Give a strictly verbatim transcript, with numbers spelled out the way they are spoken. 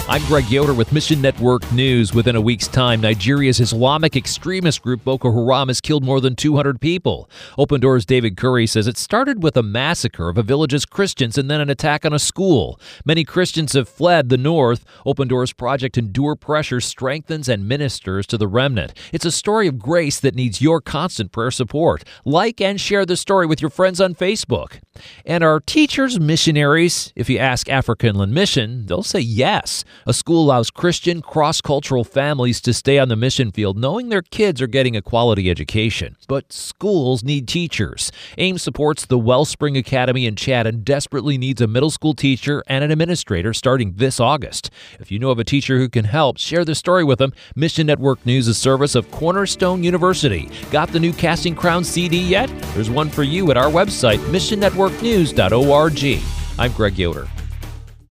I'm Greg Yoder with Mission Network News. Within a week's time, Nigeria's Islamic extremist group Boko Haram has killed more than two hundred people. Open Doors' David Curry says it started with a massacre of a village's Christians and then an attack on a school. Many Christians have fled the north. Open Doors' Project Endure Pressure strengthens and ministers to the remnant. It's a story of grace that needs your constant prayer support. Like and share the story with your friends on Facebook. And are teachers missionaries? If you ask Africa Inland Mission, they'll say yes. A school allows Christian, cross-cultural families to stay on the mission field knowing their kids are getting a quality education. But schools need teachers. AIM supports the Wellspring Academy in Chad and desperately needs a middle school teacher and an administrator starting this August. If you know of a teacher who can help, share the story with them. Mission Network News is a service of Cornerstone University. Got the new Casting Crowns C D yet? There's one for you at our website, mission network news dot org. I'm Greg Yoder.